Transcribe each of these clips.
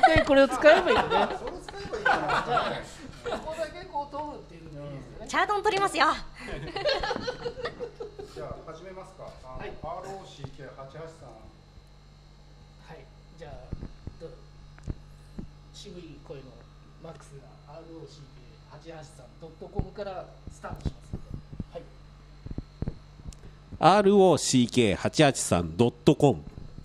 てこれを使えばいいよね。 それ使えばいいかな。 ここだけこう取るっていうのがいいですよね。 チャートン取りますよ。 じゃあ始めますか。 はい、 ROCK88 さん。 はい、じゃあ渋い声のマックスが ROCK883.com からスタートしますので、はい、 ROCK883.com。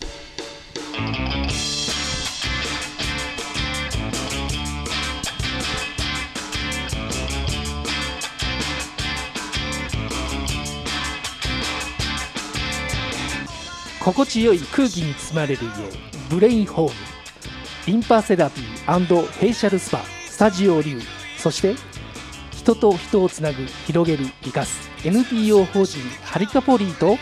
心地よい空気に包まれる家、ブレインホーム。リンパセラピー&フェイシャルスパスタジオリュウ、そして人と人をつなぐ、広げる、生かす NPO 法人ハリカポリーと、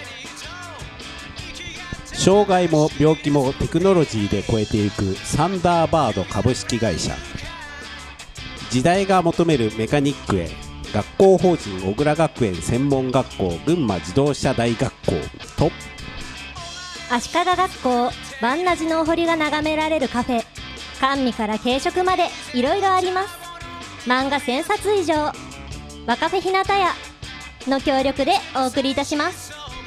障害も病気もテクノロジーで超えていくサンダーバード株式会社、時代が求めるメカニックへ、学校法人小倉学園専門学校群馬自動車大学校と、 足利学校万那寺のお堀が眺められるカフェ、甘味から軽食までいろいろあります。漫画1000冊以上、若フェひなたやの協力でお送りいたします。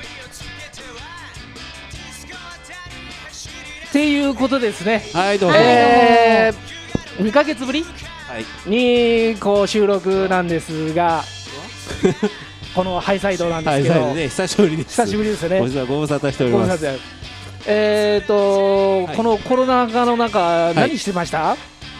っていうことですね。 はいどうぞ。 2ヶ月ぶりはいにこう収録なんですがこのハイサイドなんですけど、 はい、ね、久しぶりです。 久しぶりですよね。 ご無沙汰しております。 はい、このコロナ禍の中、何してました？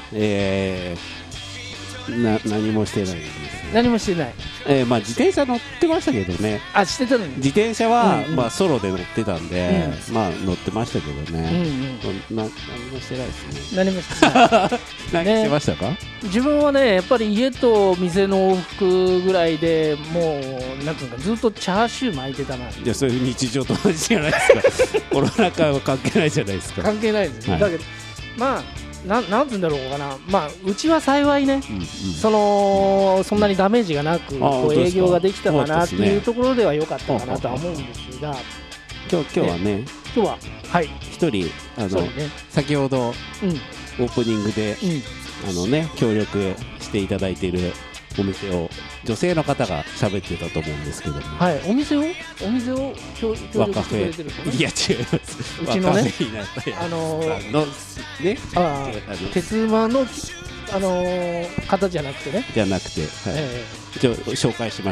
何もしてないです。 何もしてない。 まあ自転車乗ってましたけどね。 あ、してたのに。 自転車は、まあソロで乗ってたんで、まあ乗ってましたけどね。何もしてないですね。 何もしてない。 何してましたか？ 自分はね、やっぱり家と店の往復ぐらいでもうなんていうか、ずっとチャーシュー巻いてたな。 いや、そういう日常と同じじゃないですか。コロナ禍は関係ないじゃないですか。 関係ないです、だけどまあなんて言うんだろうかな、まあ、うちは幸いね、そんなにダメージがなくこう営業ができたかなっていうところでは良かったかなとは思うんですが、 今日はね、 はい一人先ほどオープニングで協力していただいているお店を女性の方が喋ってたと思うんですけども、 はい、お店を協力してくれてるの？ いや違います。 うちのね、鉄馬の方じゃなくてね。 じゃなくて、一応紹介します。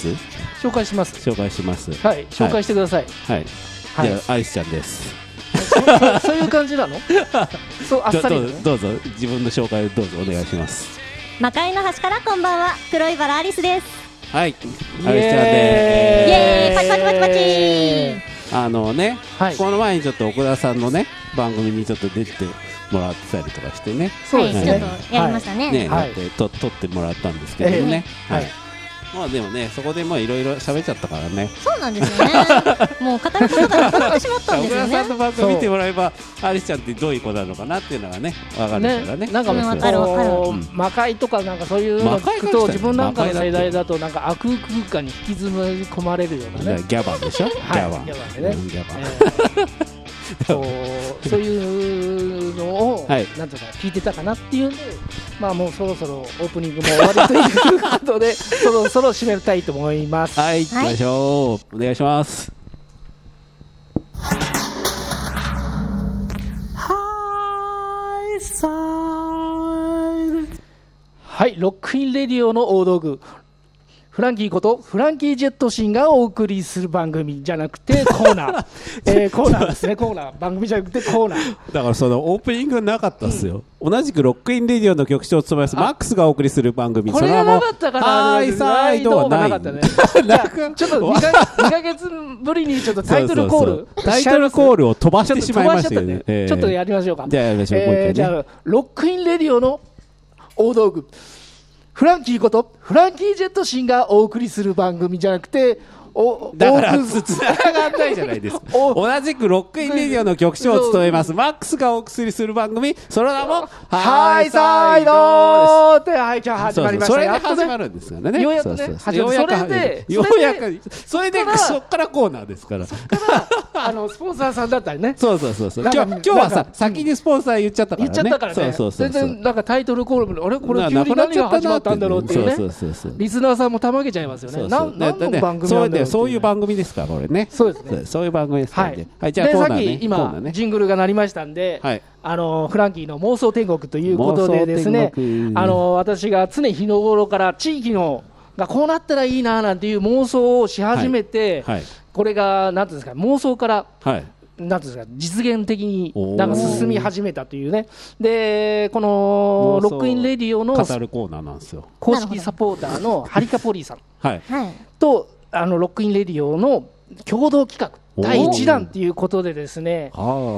紹介します。はい、紹介してください。 はい。じゃあアリスちゃんです。 そういう感じなの？そうあっさり。 どうぞ自分の紹介をどうぞお願いします。 魔界の端からこんばんは、黒いバラアリスです。 はい、アリスちゃんでイエーイ、パチパチパチパチ。この前にちょっと奥田さんのね番組にちょっと出てもらってたりとかしてね。 そうですね。ちょっとやりましたね。 撮ってもらったんですけどね。はい。まあでもね、そこでまあいろいろ喋っちゃったからね。 そうなんですよね。もう語ることがなくなってしまったんですよね。 小倉さんの番組見てもらえば、アリスちゃんってどういう子なのかなっていうのがね、わかるからね。 なんかわかる。 魔界とかなんかそういうの聞くと、自分なんかの世代だとなんか悪空間に引きずり込まれるようなね。 ギャバンでしょ？ギャバン。 ギャバン。そういうのをなんとか聞いてたかなっていうんで、まあもうそろそろオープニングも終わりということでそろそろ締めたいと思います。 はい、行きましょう。お願いします。 はい、ロックインレディオの大道具、フランキーことフランキー・ジェットシンがお送りする番組じゃなくてコーナー、コーナーですね。コーナー、番組じゃなくてコーナー。 だからそのオープニングなかったっすよ。同じくロックインレディオの局長を務めますマックスがお送りする番組。 これがなかったかな。 ハイサイドはない。ちょっと 2ヶ月ぶりにちょっとタイトルコールを飛ばしてしまいましたよね。 ちょっとやりましょうか。 じゃあやりましょう。もう一回ね。 じゃあロックインレディオの大道具、フランキーことフランキー・ジェットシンがお送りする番組じゃなくてだからつながんないじゃないですか。同じくロックインレディオの局長を務めますマックスがお送りする番組、その名もハイサイドで、はい、じゃあ始まりました。 それで始まるんですからね。 ようやくね、 ようやくそれでそっからコーナーですから。 スポンサーさんだったりね。 そう今日はさ、先にスポンサー言っちゃったからね。 言っちゃったからね。全然なんかタイトルコールもあれこれ急に何が始まったんだろうっていうね。リスナーさんもたまげちゃいますよね。何の番組なんだろう。 そういう番組ですからこれね。 そうですね。 そういう番組ですからね。 はい。じゃあコーナーね。今ジングルが鳴りましたんで、フランキーの妄想天国ということでですね、私が常日頃から地域のがこうなったらいいななんていう妄想をし始めて、これがなんていうんですか、妄想からなんていうんですか、実現的になんか進み始めたというね。でこのロックインレディオの語るコーナーなんですよ。 公式サポーターのハリカポリーさんとロックインレディオの共同企画第1弾ということでですね、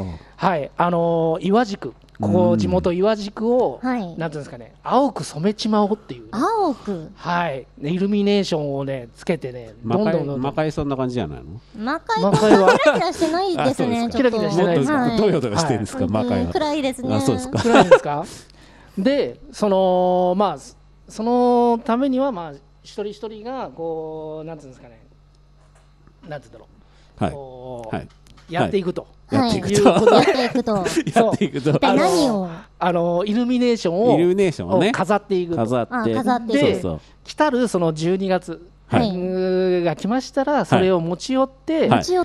岩宿、ここ地元岩宿を、なんていうんですかね、青く染めちまおうっていう、 青く、 イルミネーションをねつけてね、どんどん魔界そんな感じじゃないの？ 魔界はキラキラしてないですね。 キラキラしてないですか？ どよどよしてるんですか？魔界は暗いですね。 あ、そうですか。 暗いですか？でそのためには一人一人がこうなんていうんですかね、なんていうんだろう、やっていくと。 やっていくと何をイルミネーションを飾っていくと。で来たるその12月が来ましたら、それを持ち寄ってなんていうん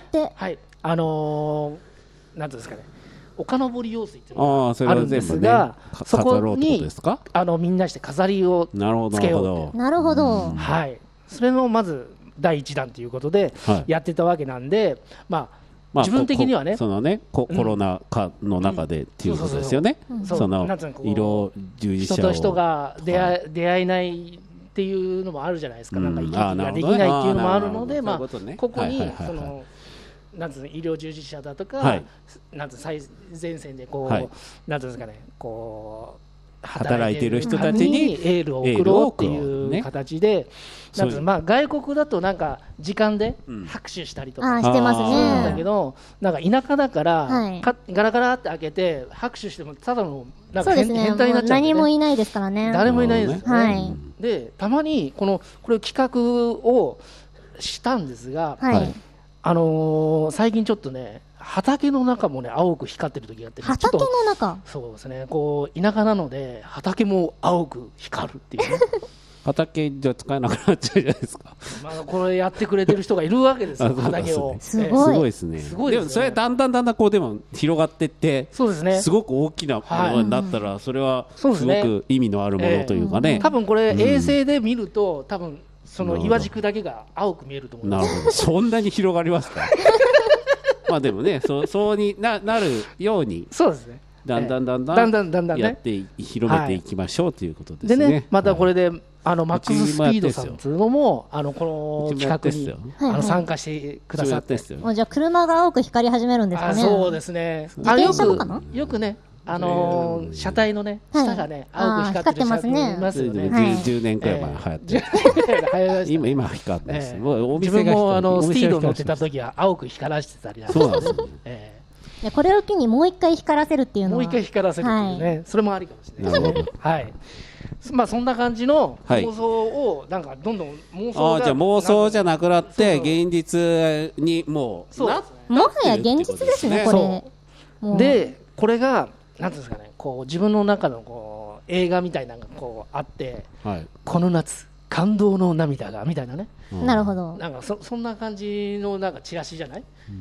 ですかね、丘登り用水っていうのがあるんですが、そこにみんなして飾りをつけよう。 なるほど。 それのまず第1弾ということでやってたわけなんで、自分的にはね、 そのねコロナ禍の中でっていうことですよね。その医療従事者を人と人が出会えないっていうのもあるじゃないですか。なんか行き来ができないっていうのもあるので、ここにそのなんていうの、医療従事者だとか、なんて最前線でこう、なんていうんですかね、こう働いている人たちにエールを送ろうっていう形で、外国だとなんか時間で拍手したりとかしてますね。 だけど、なんか田舎だからガラガラって開けて拍手してもただのなんか変態になっちゃう。 何もいないですからね。 誰もいないですね。でたまにこれ企画をしたんですが、最近ちょっとね、畑の中もね青く光ってる時があって、 畑の中、 そうですね、こう田舎なので畑も青く光るっていうね畑じゃ使えなくなっちゃうじゃないですか。 これやってくれてる人がいるわけですよ。畑をすごいですね。でもそれだんだんこうでも広がっていって、 そうですね、 すごく大きなものになったら、それはすごく意味のあるものというかね。 多分これ衛星で見ると多分その岩軸だけが青く見えると思います。 なるほど。そんなに広がりますか。でもね、そうになるように、 そうですね、 だんだんやって広めていきましょうということですね。 でね、またこれでマックススピードさんというのもこの企画に参加してくださって、 じゃあ車が青く光り始めるんですかね。 そうですね。 自転車とかのよくね、車体のね下がね青く光ってる車いますよね。 10年くらい前流行って、今光ってます。 自分もスピード乗ってた時は青く光らせてたりなんか。 そうなんですね。 これを機にもう一回光らせるっていうのは、 もう一回光らせるっていうね、それもありかもしれないですね。はい。そんな感じの妄想をなんかどんどん妄想が、 じゃあ妄想じゃなくなって現実にもうなって、 もはや現実ですね、これで。これがなんていうんですかね、こう自分の中のこう映画みたいなのがこうあって、この夏感動の涙がみたいなね。 なるほど。 なんかそんな感じのなんかチラシじゃない？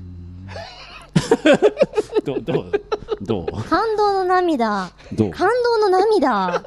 どう？ 感動の涙。感動の涙。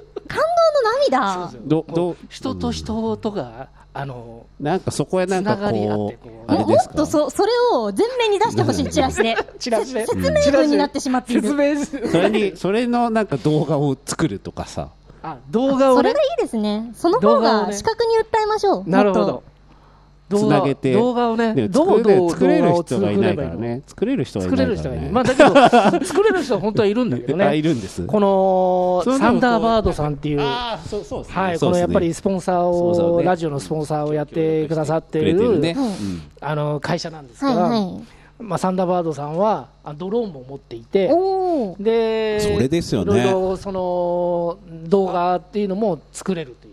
人と人とがなんかそこへなんかこうもっとそれを前面に出してほしい。チラシで説明文になってしまっている。 それのなんか動画を作るとかさ、 動画をそれがいいですね。その方が視覚に訴えましょう。 なるほど。 つなげて動画をね、 作れる人がいないからね。作れる人がいないからね。 まあだけど作れる人は本当はいるんだけどね。 いるんです。 このサンダーバードさんっていう、 そうですね。 はい、このやっぱりスポンサーを、ラジオのスポンサーをやってくださっている会社なんですが、まあサンダーバードさんはドローンも持っていて、で、それですよね。いろいろその動画っていうのも作れるという。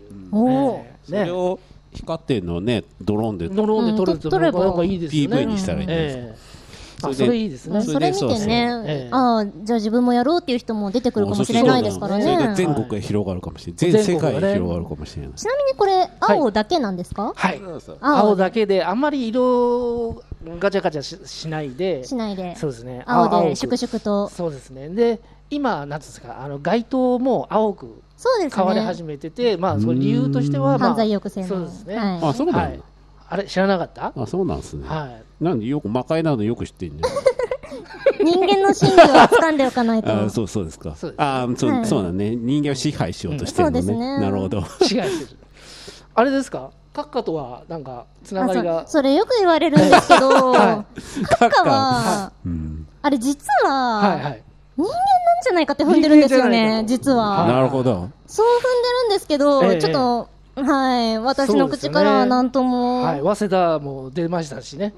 それを光ってるのをね、ドローンで撮るとなんかいいですよね。 PV にしたらいいんですか。 それいいですね。それ見てね、ああじゃあ自分もやろうっていう人も出てくるかもしれないですからね。 それで全国へ広がるかもしれない。全世界へ広がるかもしれない。 ちなみにこれ青だけなんですか？ はい。青だけであんまり色ガチャガチャしないで。そうですね。 青で粛々と。 そうですね。で今なんですか、街灯も青く変わり始めてて、まあその理由としては犯罪抑制の。 そうですね。 あ、そうなんだ。 あれ知らなかった？ あ、そうなんですね。 はい。 なんでよく魔界などよく知ってんね。 人間の心理は掴んでおかないと。 あ、そうですか。そうだね。人間を支配しようとしてるのね。なるほど。 支配してる。あれですか？カッカとはなんかつながりが。 それよく言われるんですけど、カッカはあれ実は人間なんじゃないかって踏んでるんですよね。実は。 なるほど。 そう踏んでるんですけど、ちょっと。はい、私の口からはなんとも、 はい、早稲田も出ましたしね、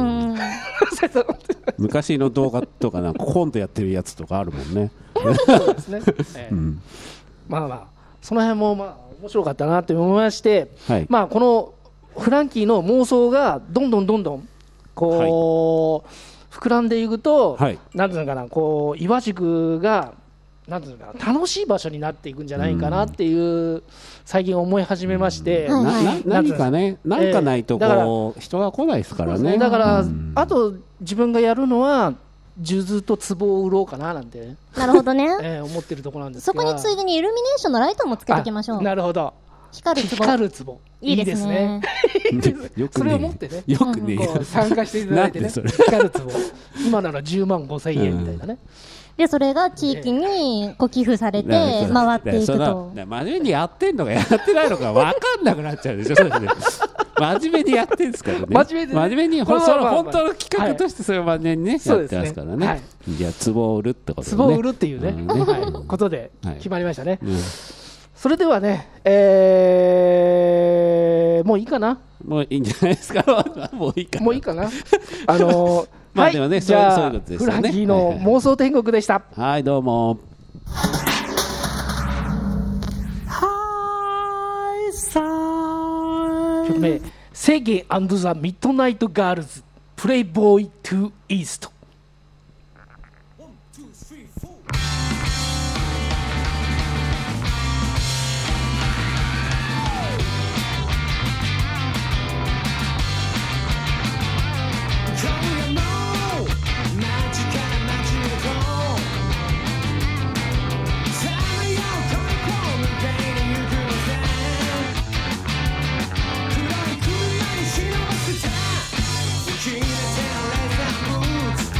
昔の動画とかなんかコントやってるやつとかあるもんね。 そうですね、まあまあその辺もまあ面白かったなって思いまして、まあこのフランキーの妄想がどんどんこう膨らんでいくと、なんていうのかな、こう岩宿がなんていうのかな、楽しい場所になっていくんじゃないかなっていう最近思い始めまして、 何かね、なんかないとこう人が来ないですからね。 だからあと自分がやるのは数珠と壺を売ろうかななんて、 なるほどね、 思ってるところなんですが、 そこについでにイルミネーションのライトもつけておきましょう。 なるほど、 光る壺いいですね。それを持ってね、 よくね参加していただいてね、光る壺今なら10万5,000円みたいなね。 でそれが地域にこう寄付されて回っていくと、 真面目にやってんのかやってないのか分かんなくなっちゃうでしょ。真面目にやってんですからね。真面目に本当の企画としてそれを真面目にねやってますからね。じゃあ壺を売るってことでね。 壺を売るっていうねことで決まりましたね。それではね、もういいかな。 もういいんじゃないですか。もういいかな。まあでもね、 じゃあフランキーの妄想天国でした。 はい、どうも。 曲名セゲ&ザ・ミッドナイト・ガールズプレイボーイ・トゥ・イースト。 She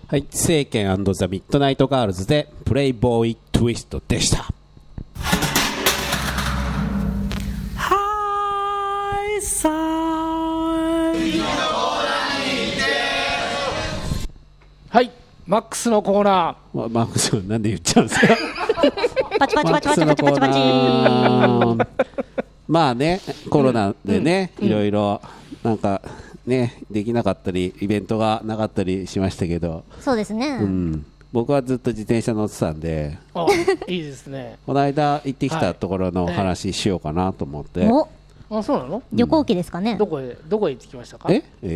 はい、聖剣&ザ・ミッドナイト・ガールズでプレイボーイ・トゥイストでした。はいさーい。 はい、マックスのコーナー。 マックスなんで言っちゃうんですか。 パチパチパチパチパチパチパチ。 まあね、コロナでね、いろいろなんかねできなかったりイベントがなかったりしましたけど、 そうですね、 僕はずっと自転車乗ってたんで、 いいですね。 この間行ってきたところの話しようかなと思って。 あ、そうなの？ 旅行機ですかね。 どこへ行ってきましたか？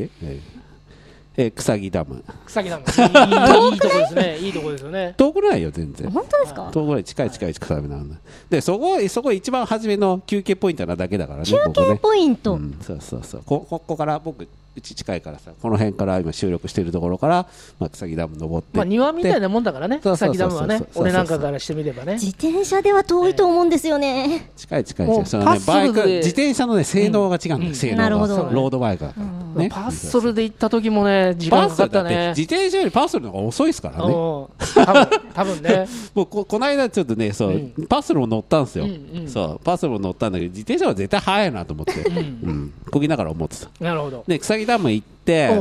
草木ダム。 草木ダム。いいとこですね。いいとこですよね。 遠くないよ全然。 本当ですか？ 遠くない、近い草木なんだ。でそこ一番初めの休憩ポイントなだけだからね。 休憩ポイント。 そうここから僕うち近いからさ、この辺から今収録しているところから、草木ダム登って、 庭みたいなもんだからね、草木ダムはね。俺なんかからしてみればね。 自転車では遠いと思うんですよね。 近いそのね、バイク自転車のね性能が違うんだよ。性能がロードバイクだからね。 パッソルで行った時もね時間かかったね。 自転車よりパッソルの方が遅いですからね。 多分ね。 もうこの間ちょっとね、パッソルも乗ったんですよ。パッソルも乗ったんだけど、自転車は絶対速いなと思ってこぎながら思ってた。 なるほど。 で草木ダム行って、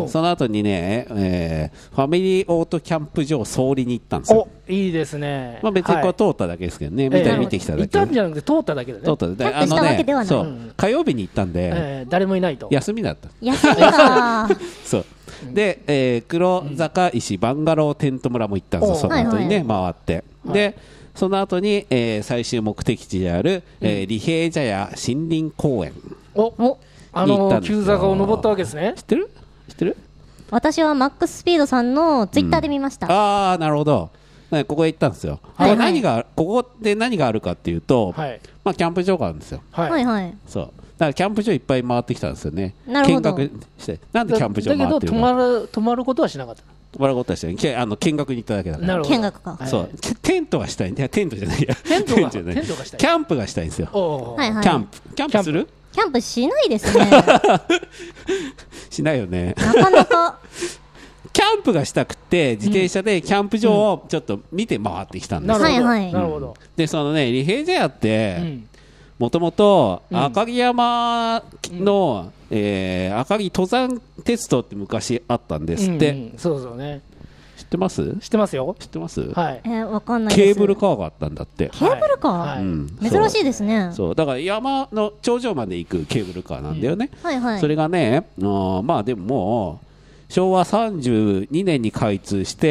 その後にね、ファミリーオートキャンプ場総理に行ったんですよ。 いいですね。 別にこれ通っただけですけどね、見てきただけ。 行ったんじゃなくて通っただけでね。 通っただけ。火曜日に行ったんで、 誰もいないと。 休みだった。 休みか。 そうで、黒坂石バンガローテント村も行ったんですよ。その後にね回って、でその後に最終目的地である利平茶屋森林公園、 急坂を登ったわけですね。 知ってる？ 私はマックススピードさんのツイッターで見ました。 ああ、なるほど。ここへ行ったんですよ。ここで何があるかっていうと、キャンプ場があるんですよ。そうだからキャンプ場いっぱい回ってきたんですよね。見学して。なんでキャンプ場回ってるの？ だけど泊まることはしなかった。 泊まることはしてない。見学に行っただけだから。 見学か。 そうテントはしたい。テントじゃないや。 テントがしたい。 キャンプがしたいんですよ。キャンプする？ キャンプしないですね。 しないよね。 なかなか。 キャンプがしたくて自転車でキャンプ場をちょっと見て回ってきたんですよ。 なるほど。 でそのね、利平茶屋ってもともと赤城山の赤城登山鉄道って昔あったんですって。 そうね。 知ってます？ 知ってますよ。 知ってます？ はい。 わかんないです。 ケーブルカーがあったんだって。 ケーブルカー？珍しいですね。 そうだから山の頂上まで行くケーブルカーなんだよね。それがね、まあでももう昭和32年に開通して、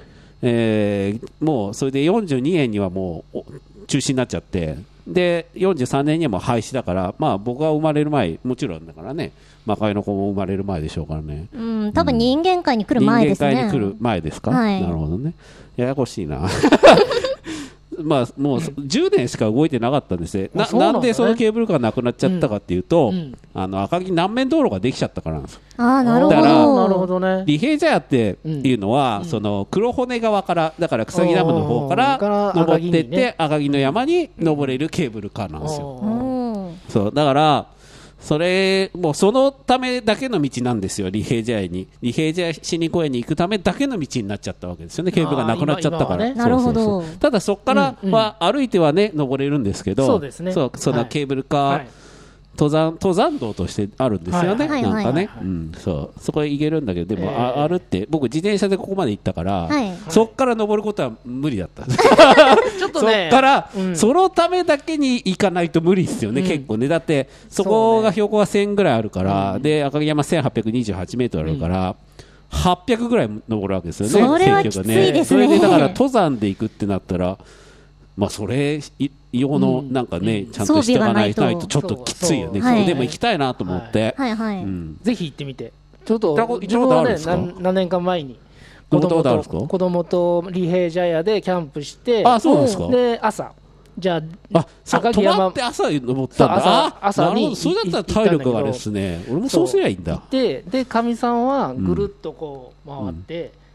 もうそれで42年にはもう中止になっちゃって、で43年にはもう廃止だから、まあ僕が生まれる前、もちろんだからね、魔界の子も生まれる前でしょうからね。 多分人間界に来る前ですね。 人間界に来る前ですか？なるほどね。ややこしいな。まあもう10年しか動いてなかったんですね。なんでそのケーブルカーなくなっちゃったかっていうと、赤城南面道路ができちゃったからなんですよ。 なるほど。 だからなるほどね。 利平茶屋っていうのは、その黒骨側からだから草木ダムの方から登っていって赤城の山に登れるケーブルカーなんですよ。そうだからそのためだけの道なんですよ。利平茶屋に利平茶屋市に公園に行くためだけの道になっちゃったわけですよね。ケーブルがなくなっちゃったから。 なるほど。 ただそこからは歩いてはね登れるんですけど、そのケーブルカー登山道としてあるんですよね。なんかね、そこへ行けるんだけど、でも歩って僕自転車でここまで行ったから、そこから登ることは無理だった。 ちょっとね、 そこからそのためだけに行かないと無理ですよね。結構ね、だってそこが標高が1000ぐらいあるから、で赤城山1828メートルあるから。800ぐらい登るわけですよね。 それはきついですね。 それでだから登山で行くってなったら、まあそれ用のなんかね、ちゃんとしておかないとちょっときついよね。でも行きたいなと思って、 ぜひ行ってみて。ちょっと自分はね、何年か前に子供と利平茶屋でキャンプして、で朝じゃあ泊まって朝登ったんだ。朝にそれだったら体力があれですね。俺もそうすりゃいいんだ。 でかみさんはぐるっとこう回って、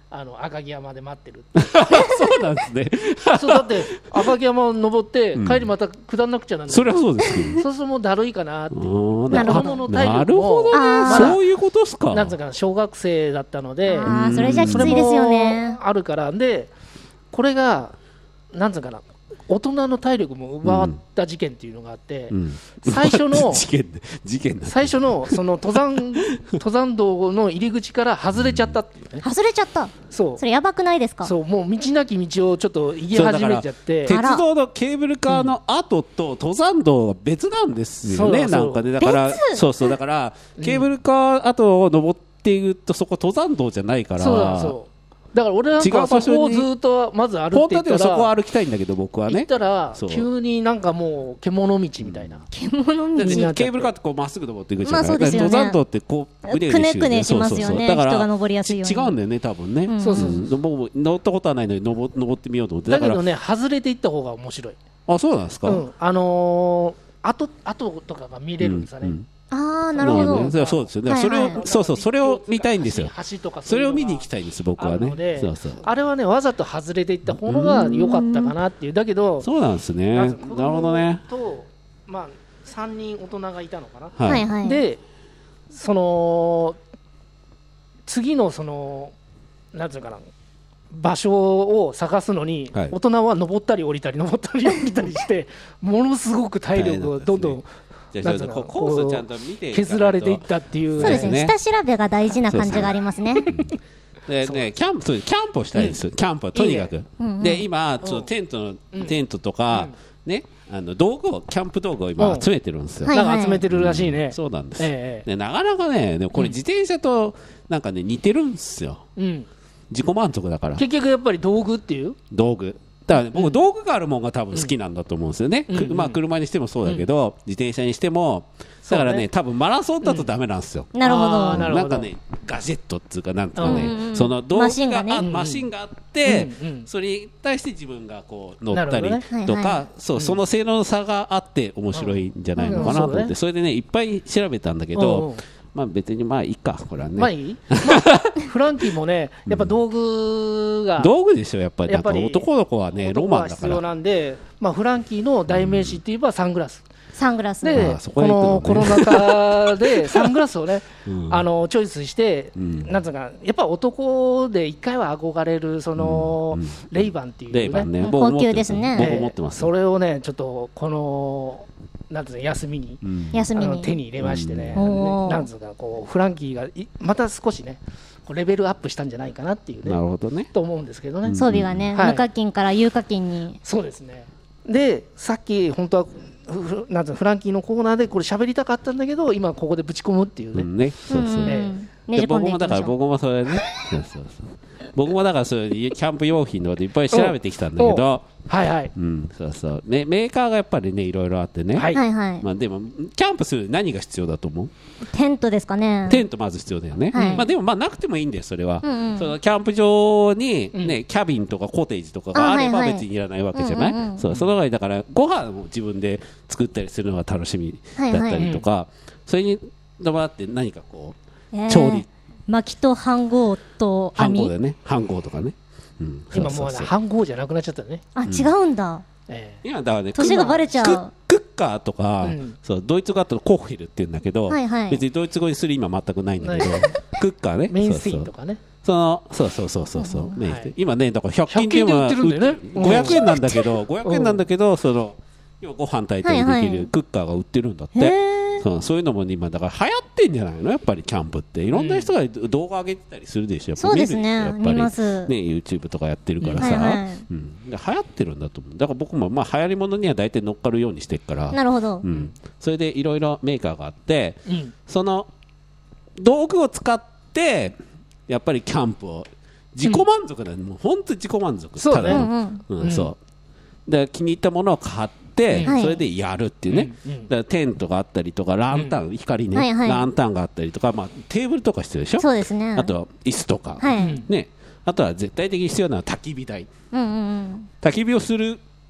赤城山で待ってるそうなんですね。 そうだって赤城山を登って帰りまた下んなくちゃなんない、 それはそうですけど。 そうするともうだるいかなっていうなるほど子供の体なる力もほどね。 あそういうことっすか。 なんつうかな小学生だったのであーそれじゃきつそれいですよもね。 あるからでこれがなんつうかな大人の体力も奪わった事件っていうのがあって、最初の事件最初のその登山道の入り口から外れちゃったっていうね、 外れちゃった。 そうそれやばくないですか？ そうもう道なき道をちょっと行き始めちゃってそうだから鉄道のケーブルカーの後と登山道は別なんですよね、 そうなんかね、だからそうだからケーブルカー後を登っていくとそこ登山道じゃないから、 そうだから俺なんかはそこをずっとまず歩本っていった当はでもそこはら歩きたいんだけど僕は行っね、 たらそう急になんかもう獣道みたいな、 獣だって道。 ケーブルカーってこうまっすぐ登っていくじゃない、 まあそうですよね登山道ってこうぐねくねくねしますよね。 だから人が登りやすいように。 違うんだよね多分ね、 そうそう僕も乗ったことはないのに登ってみようと思って、だからだけどね外れていった方が面白い、 あそうなんですか、 後とかが見れるんですよね、 ああ、なるほど。 そうですよね、 はいはいそれをそれを見たいんですよ、 橋とかそれを見に行きたいんです僕はね、 あるのでそうそうあれはねわざと外れていった方が良かったかなっていうだけどそうなんですね、なるまず子供ほどね、 と、まあ、3人大人がいたのかな、 はいはい。 でその次のそのなんていうかな場所を探すのに、 はい大人は登ったり降りたり登ったり降りたりしてものすごく体力をどんどんじゃあなんつうのコースをちゃんと見ていかないと削られていったっていうそうですね。 ね下調べが大事な感じがありますね。 でね、キャンプをしたいです、キャンプはとにかく。で今そのテントとか、ね、道具をキャンプ道具を今集めてるんですよ。 はいなんか集めてるらしいね、 そうなんです、 ええでなかなかね、でもこれ自転車となんかね似てるんですよ。 うん、 自己満足だから結局やっぱり道具っていう道具。だから、ね、僕道具があるもんが多分好きなんだと思うんですよね。まあ車にしてもそうだけど、自転車にしても。だからね、多分マラソンだとダメなんですよ。 なるほど。 あーなるほどなんかねガジェットっていうかなんとかね、 うんその道具がマシンがねマシンがあって、 うんそれに対して自分がこう乗ったりなるほどねとか、 はいはいその性能の差があって面白いんじゃないのかなと思って、 うんそうねそれでねいっぱい調べたんだけうんど、 うんまあ別にまあいいかこれはね、 まあいい、まあ、フランキーもねやっぱ道具が道具でしょやっぱり。なんかやっぱり男の子はねロ男マンだかが必要ら。 なんで、まあ、フランキーの代名詞って言えばサングラス、 サングラス。 であそここへ行くのねのコロナ禍でサングラスをね、 うんチョイスして、 んなんつうかやっぱ男で一回は憧れるその、レイバンっていうねレイバンねうん僕持ってます高級ですね僕持ってます、 それをねちょっとこのなんつうの休みに、 うん休みに。 手に入れましてね、 うんなんつうかこうフランキーがまた少しねこうレベルアップしたんじゃないかなっていうねなるほどね。 と思うんですけどね、 装備がね、 はい無課金から有課金に。 そうですね。で、さっき本当はなんていうのフランキーのコーナーでこれ喋りたかったんだけど、今ここでぶち込むっていうね。 うんね、そうそう。 えねじ込ん僕もだからでいきましょう。 僕もそれねそうそうそう僕もだからそういうキャンプ用品のこといっぱい調べてきたんだけど、 はいはい。 うん、そうそう、ね、メーカーがやっぱりねいろいろあってね、 はいはいはい。 まあ、でもキャンプするのに何が必要だと思う？ テントですかね。 テントまず必要だよね、 はいまあ、でもまあなくてもいいんだよそれは、 うんうんそのキャンプ場に、ねキャビンとかコテージとかがあればあはいはい別にいらないわけじゃない、 うんうんうんそうその場合だからご飯を自分で作ったりするのが楽しみだったりとか、それに伴って何かこう調理薪と飯盒と網。 飯盒だよね飯盒とかね、うん、 今もうそうそうそう飯盒じゃなくなっちゃったね。 あ、違うんだ。 今だからね年がバレちゃう。 クッカーとか、 うんそうドイツ語だとコッヘルって言うんだけど、 はいはい別にドイツ語にする今全くないんだけどないクッカーねメインスティーンとかね。 そうメインスティーン今ねだから100 100 均で今均で売ってるんだよねうん 500円なんだけど500円なんだけどその今ご飯炊いたりできはいはいるクッカーが売ってるんだって、 へー。 そういうのも今だから流行ってんじゃないのやっぱりキャンプっていろんな人が動画上げてたりするでしょやっぱそうですね見るやっぱり見ますね YouTube とかやってるからさ、 はいはいうん、で流行ってるんだと思うだから僕もまあ流行り物には大体乗っかるようにしてるからなるほどう。ん、それでいろいろメーカーがあってうん。 その道具を使ってやっぱりキャンプを自己満足だね、もう本当に自己満足そうねただのうんうんそうで気に入ったものを買って、 はいそれでやるっていうね、 うんうんだからテントがあったりとかランタン、光ね、 はいはいランタンがあったりとか、まあ、テーブルとか必要でしょそうですね。 あとは椅子とか、 はい。 うんね、あとは絶対的に必要なのは焚き火台うんうんうん。 焚き火をする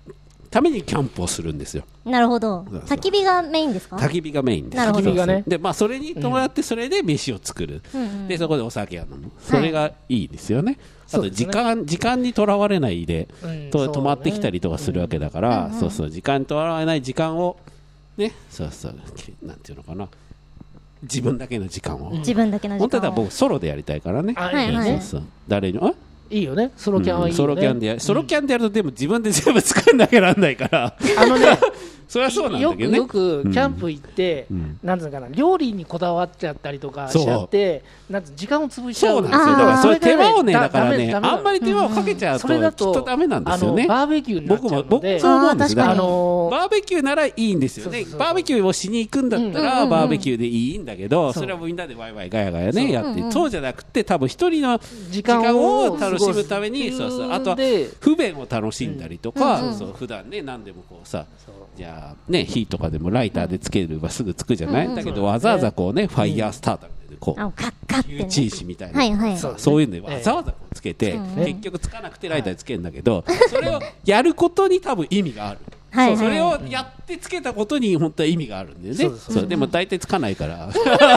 ためにキャンプをするんですよ。 なるほど。 そう焚き火がメインですか？ 焚き火がメインです。 なるほど焚き火がねで、まあ、それに伴ってそれで飯を作る、でそこでお酒を飲む、それがいいですよね。あと時間にとらわれないで、止まってきたりとかするわけだから、そうそう、時間にとらわれない時間をね、そうそう、なんていうのかな、自分だけの時間を、 自分だけの時間を。 本当は僕ソロでやりたいからね。 はいはいそうそう、誰にいいよね、ソロキャンはいいよね。 ソロキャンでやると、でも自分で全部作んなきゃなんないからねそれはそうなんだけどね。 よくキャンプ行って、なんつうかな、料理にこだわっちゃったりとかしちゃって、なんつう時間を潰しちゃう。 そうなんですよ。だからそれ手間をね、だからね、 ダメあんまり手間をかけちゃうときっとダメなんですよね。 バーベキューになっちゃうので、 僕もそう思うんですよ。バ確かにーベキューならいいんですよね。バーベキューをしに行くんだったらバーベキューでいいんだけど、それはみんなでワイワイガヤガヤねやって、そうじゃなくて多分一人の時間を楽しむために、そうそう、あとは不便を楽しんだりとか、そう普段ね何でもこうさ、じゃあね火とかでもライターでつければすぐつくじゃない。だけどわざわざこうねファイヤースターターでこうカッカッてね。 チーシみたいな、 はいはい。 そういうのわざわざこうつけて、結局つかなくてライターでつけるんだけど、それをやることに多分意味がある。 はいはいそうそれをやってつけたことに本当は意味があるんだよね。そうでも大体つかないから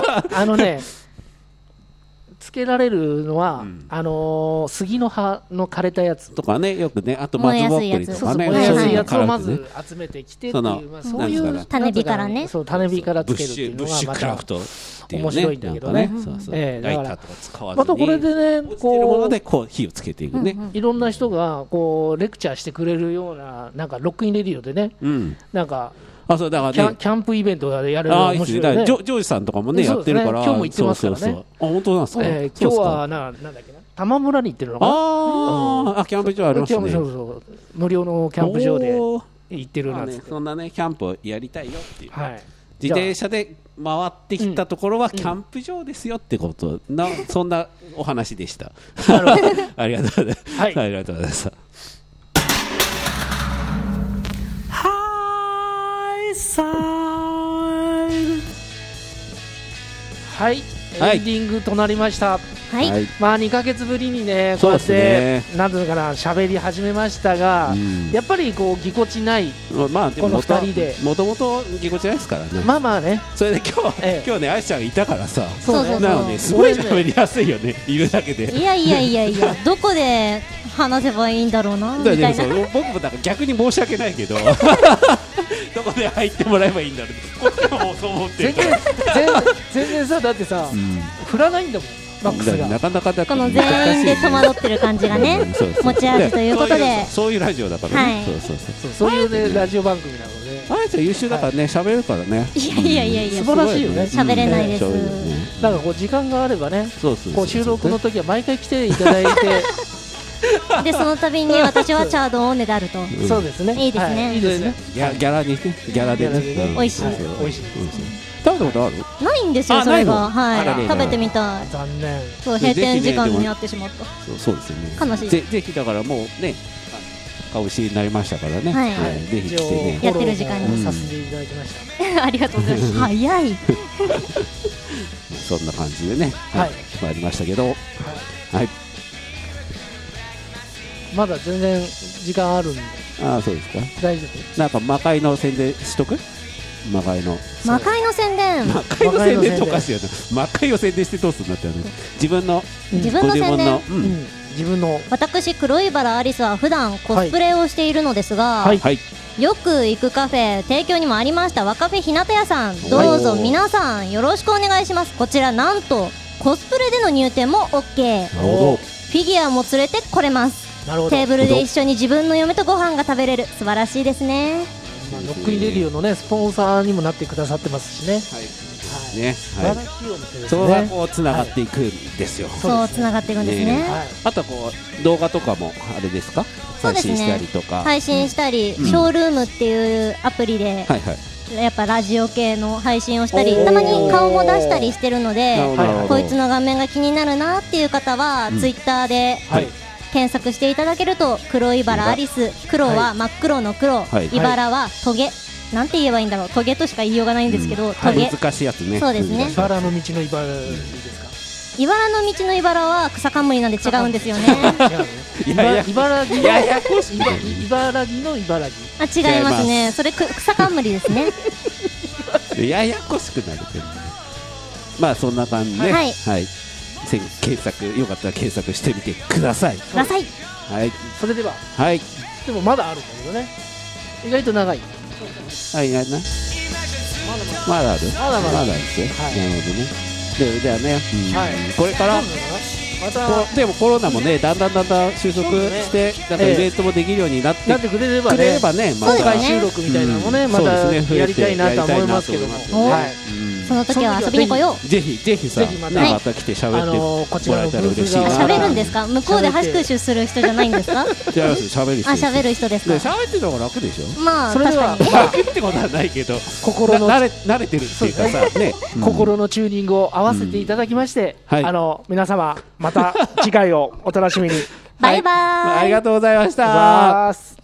つけられるのは、杉の葉の枯れたやつとかね、よくね、あと松ぼっくりとかね、 燃えやすいやつそういうのをまず集めてきてっていう、そういう種火からね、 そう種火からブッつけるっていうのシュブッシュがまたクラフトっていう面白いんだけどね。 そうそう、 だからライターとか使わずに、 またこれでね、 落ちてるものでこう火をつけていくね。 いろんな人がこうレクチャーしてくれるような、なんかロックインレディオでね、なんかあ、そうだからね、 キャンプイベントでやるの面白いよね。 ジョージさんとかもねやってるから、 今日も行ってますからね。 そうそうそう、あ、本当なんですか。 今日はなんだっけな、玉村に行ってるのかな。 キャンプ場ありますね。 そうそう、無料のキャンプ場で行ってるなんて。 そんなねキャンプをやりたいよっていう。 はい。 自転車で回ってきたところはキャンプ場ですよってことの、そんなお話でした。ありがとうございます。はい、ありがとうございました。 はい、エンディングとなりました。 はい。 まあ2ヶ月ぶりにね、こうやってなんていうのかな、喋り始めましたが、やっぱりこうぎこちない、 まあこの2人で、 もともとぎこちないですからね。 まあまあね。 それで今日ね、あいちゃんがいたからさ、 そうそうそう。 なのですごい喋りやすいよね、いるだけで。 いやいやいやいや、どこで話せばいいんだろうなみたいな。 僕もなんか逆に申し訳ないけど、どこで入ってもらえばいいんだろう。こっちもそう思ってる。 全然さ、だってさ、振らないんだもん。マックスがなかなかだこの全員で戸惑ってる感じがね、持ち味ということで、 そういうラジオだからね。 そういうねラジオ番組なので、 あいつは優秀だからね、喋るからね。 いやいやいやいや、 素晴らしいよね。 喋れないです。 なんかこう時間があればね、こう収録の時は毎回来ていただいて。 でその度に私はチャードンオネであると。 そうですね。 いいですね。 いいですね。 ギャラにね、ギャラでね。 美味しい。 美味しい。 食べたことある？ ないんですよ、それが。はい。食べてみたい。 残念。 そう、閉店時間になってしまった。 そうですよね。 悲しい。 ぜひだからもうね、顔しになりましたからね。ぜひ来てね。 やってる時間にさせていただきました。 ありがとうございます。早い。 そんな感じでね、決まりましたけど。はい。 まだ全然時間あるんで。 ああ、そうですか。 大丈夫。 なんか魔界の宣伝しとく？魔界の宣伝。 魔界の宣伝とかしよな。魔界を宣伝してどうするんだって自分の宣伝。 自分の。 私黒いバラアリスは普段コスプレをしているのですが、よく行くカフェ提供にもありました若フェひなた屋さん、どうぞ皆さんよろしくお願いします。こちらなんとコスプレでの入店も OK。フィギュアも連れてこれます。テーブルで一緒に自分の嫁とご飯が食べれる、素晴らしいですね。 ロックインレディオのねスポンサーにもなってくださってますしね。 ね、素晴らしいお店ですね。それがこうつながっていくんですよ。 そうつながっていくんですね。 あとこう動画とかもあれですか？配信したりとか。 配信したり、ショールームっていうアプリでやっぱラジオ系の配信をしたり、たまに顔も出したりしてるので、こいつの画面が気になるなっていう方はツイッターで検索していただけると、黒いバラアリス、黒は真っ黒の黒、いばらはトゲ、なんて言えばいいんだろう、トゲとしか言いようがないんですけど、トゲ、 難しいやつね。 そうですね。 いばらの道のいばらですか。 茨の道の茨は草冠なんで違うんですよね。 違うね。茨城のややこしい茨城の茨城。 あ、違いますね。それ草冠ですね。 ややこしくなるけどね。まあそんな感じで、 はい検索よかったら検索してみてください。 ください。 はいそれでは、 はいでもまだあるんだけどね。意外と長い。 はいなまだあるまだまだですよ。 はいなるほどね。じゃあね、 はいこれからまたでもコロナもねだんだん収束してなんかイベントもできるようになってなってくれればくれれね。 ばね、またそうですね公開収録みたいなのもね、またそうですねやりたいなとは思いますけども、 やりたいなと思いますはい。 その時は遊びに来よう。 ぜひさぜひまたねまた来て喋ってもらえたら嬉しいな。 喋るんですか？向こうで拍手する人じゃないんですか？ 喋る人あ、喋る人ですか？ 喋ってた方が楽でしょ。 まあそれでは確かに。 楽ってことはないけど心の慣れてるっていうかさね心のチューニングを合わせていただきまして、 はい皆様また次回をお楽しみに。 バイバーイ。 ありがとうございましありがとうございた。 ます。